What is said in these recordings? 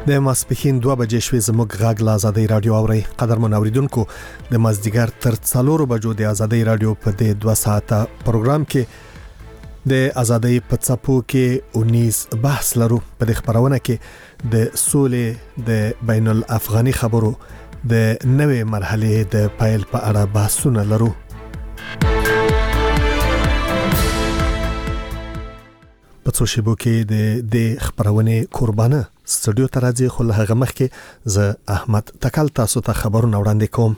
د ماسپښین 2 بجې شوې زموږ غږ له آزادۍ رادیو اوري. قدرمن اوریدونکو، د مازدیګر تر 4 بجو د آزادۍ رادیو په دې 2 ساعته پروګرام کې د آزادۍ په څپو کې 19 بحث لرو. په دې خبرونه کې د سولې د بین الافغاني خبرو د نوې مرحله د پایل په اړه بحثونه لرو. په څو شیبو کې د خبرونه قربانه سټوډیو ته راځي، خو له هغه مخکې زه احمد تکل تاسو ته خبرونه وړاندې کوم.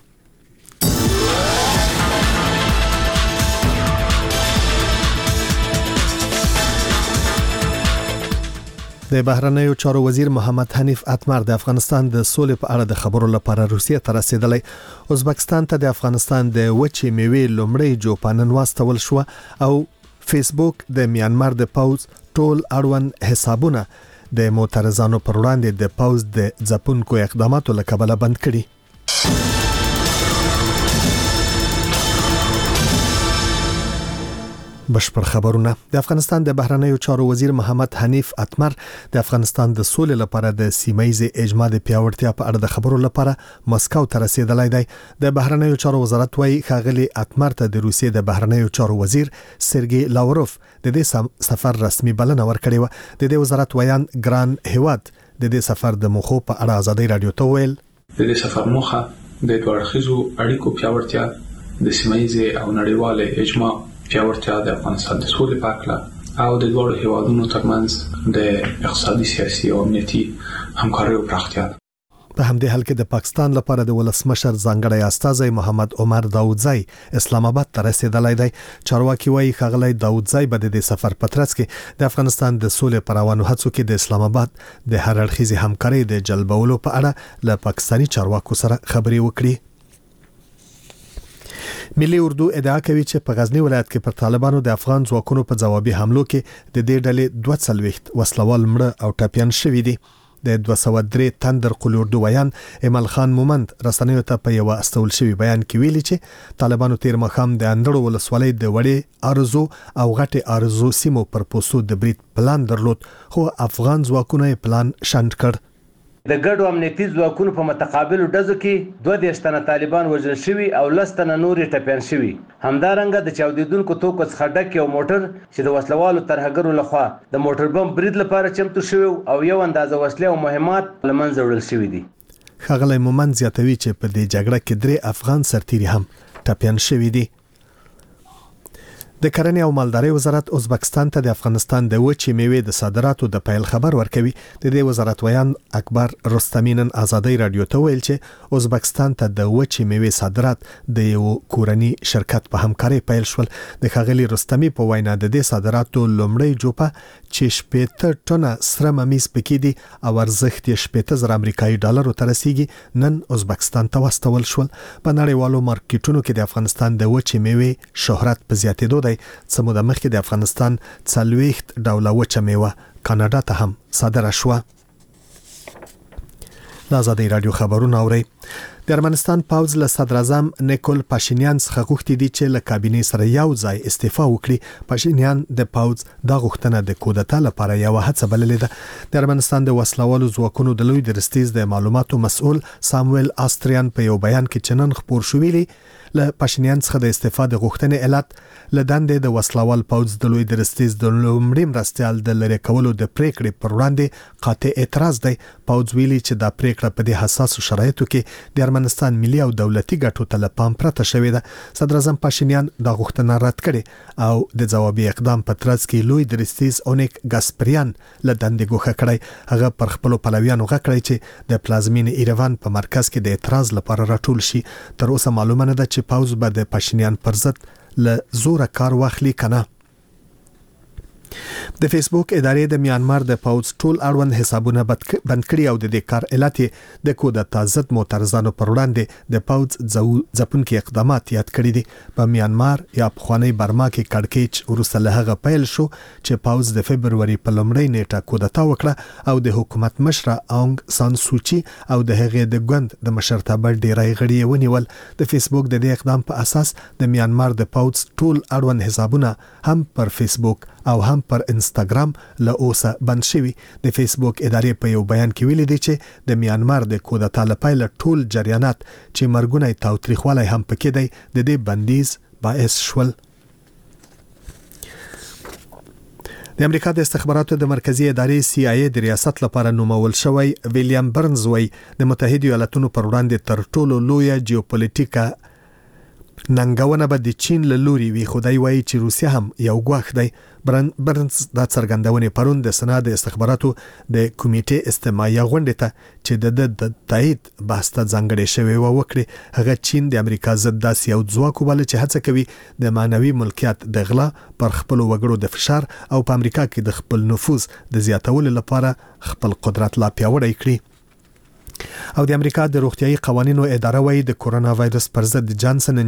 د بهرنیو چارو وزیر محمد حنیف اتمر د افغانستان د سولې په اړه د خبرو لپاره روسیې ته رسیدلی. ازبکستان ته د افغانستان د وچې میوې لومړی جوپانن واستول شو او فیسبوک د میانمار د پاوز ټول اړوند حسابونه د معترضانو پر وړاندې د پاوز د ځپونکو اقداماتو له کبله بند کړي. بشپړ خبرونه. د افغانستان د بهرنیو چارو وزیر محمد حنیف اتمر د افغانستان د سولې لپاره د سیمایي اجماع د پیاوړتیا په اړه د خبرو لپاره مسکو ته رسیدلی دی. د بهرنیو چارو وزارت وايي ښاغلي اتمر ته د روسیې د بهرنیو چارو وزیر سرګي لاوروف د دې سفر رسمي بلنه ورکړې و. د دې وزارت ویان ګران هیواد د دې سفر د موخو په اړه آزادۍ رادیو ته ویل. د دې سفر موخه د دوړخیزو اړیکو پیاوړتیا، د سیمایي او نړیوال اجماع پیاوړتیا، د افغانستان د سولې په اړه او د دوه هیوادونو ترمنځ د اقتصادي، سیاسي او امنیتي همکارۍ پراختیا. په همدې حال کې د پاکستان لپاره د ولسمشر ځانګړی استازی محمد عمر داودزی اسلام آباد ته رسیدلی دی. چارواکي وايي ښاغلی داودزی به د سفر په ترڅ کې د افغانستان د سولې پر روانو هڅو کې د اسلام آباد د هر اړخیزې همکارۍ د جلبولو په اړه له پاکستاني چارواکو سره خبرې وکړي. ملي اردو ادعا کوي چې په غزنی ولایت کې پر طالبانو د افغان ځواکونو په ځوابي حملو کې د دې ډلې 240 وسلوال مړه او ټپيان شوي دي. د 203 تندر قل اردو ویان ایمل خان مومند رسنیو ته په یو استول شوی بیان کې ویلي چې طالبانو تیر مخام د اندړو ولسوالۍ د وړې ارزو او غټه ارزو سیمو پر پوسو د بریټ پلان درلود، خو افغان ځواکونو پلان شنډ کړ. د ګډو امنیتي ځواکونو په متقابل ډزو کې 2 تنه طالبان وژل شوي او 10 تنه نور ټپيان شوي. همدارنګه د چاودیدونکو توکو څخه ډک یو موټر چې د وسلوالو ترهګرو لخوا د موټر بم برید لپاره چمتو شوی او یو اندازه وسلې او مهمات لمنځه وړل شوي دي. ښاغلی مومند زیاتوي چې په دې جګړه کې 3 افغان سرتیري هم ټپيان شوي دي. د کرنې او مالدارۍ وزارت ازبکستان ته د افغانستان د وچې میوې د صادراتو د پیل خبر ورکوي. د دې وزارت ویان اکبر رستمی نن آزادۍ رادیو ته ویل چې ازبکستان ته د وچې میوې صادرات د یو کورنی شرکت په همکارۍ پیل شول. د ښاغلي رستمی په وینا د دې صادراتو لومړی جوپه چې 70 ټنه سره ممیز پکې دي او ارزښت یې 70,000 امریکایي ډالرو ته رسیږي، نن ازبکستان ته واستول شول. په نړیوالو مارکیټونو کې د افغانستان د وچې میوې شهرت په زیاتېدو دی. سمو د مخکې د افغانستان 40 ډوله وچه میوه کاناډا ته هم صادره شوه. د آزادۍ رادیو خبرونه اورئ. د ارمنستان پاوز له صدر اعظم نیکول پاشینیان څخه غوښتي دي چې له کابینې سره یو ځای استعفا وکړي. پاشینیان د پاوز د غوښتنه د کودتا لپاره یو هڅه بللې ده. د ارمنستان د وسلوالو ځواکونو د لوی درستیز د معلوماتو مسؤل سامویل آستریان په یو بیان کې چنن خبر شویلی له پاشینیان څخه د استعفا د غوښتنې علت لداندې د وسلوال پاوز د لوی درستیز د لومړي مرستيال د لری کولو د پریکړې پر وړاندې قاطع اعتراض دی. پاوز ویلي چې دا پریکړه په دې حساسو شرایطو کې د ارمنستان ملي او دولتي ګټو ته لپام پرته شوې ده. صدر اعظم پاشینیان دا غوښتنه رد کړې او د ځوابي اقدام په ترڅ کې لوی درستیز اونیک ګاسپریان لداندې ګوښه کړی. هغه پر خپل پلویانو غکړی چې د پلازمین ایروان په مرکز کې د اعتراض لپاره راټول شي. تر اوسه معلومه نه ده چې پاوز به د پاشینیان پر ضد له زوره کار واخلي کنه. د فیسبوک ادارې د میانمار د پاوز ټول اړوند حسابونه بند کړي او د دې کار علت د کودتا ضد معترضانو پر وړاندې د پاوز ځپونکي اقدامات یاد کړي دي. په میانمار یا پخوانی برما کې کړکېچ وروسته له هغه پیل شو چې پاوز د فبرवरी په لومړۍ نیټه کودتا وکړه او د حکومت مشره اونګ سان سوچي او د هغې د ګوند د مشرتابه ډیری غړي ونیول. د فیسبوک د دې اقدام په اساس د میانمار د پاوز ټول اړوند حسابونه هم پر فیسبوک او هم پر انستګرام له اوسه بند شوی. د فیسبوک ادارې په یو بیان کې ویلي دی چې د میانمار د کودتا لپاره ټول جریانات چې مرګونه تاوتریخوالی هم پکې دی د دې بندیز باعث شول. د امریکا د استخباراتو د مرکزی ادارې CIA د ریاست لپاره نومول شوی ویلیام برنز وی د متحده ایالاتونو پر وړاندې تر ټولو لویه جیوپولیټیکا ننګونه به د چین له لوري وي. خدای وایي چې روسیا هم یو ګواښ دی. برنز دا څرګندونې پرون د سنا د استخباراتو د کمیټې استماعي غونډه ته چې د تایید بحث ته ځانګړې شوی و وکړي. هغه چین د امریکا ضد داسې یو ځواک وباله چې هڅه کوي د معنوي ملکیت د غلا پر خپل وګړو د فشار او په امریکا کې د خپل نفوذ د زیاتولو لپاره خپل قدرت لا پیاوړی کړي. او د امریکا د روغتیايي قوانینو اداره وايي د کورونا وایرس پر ضد جانسن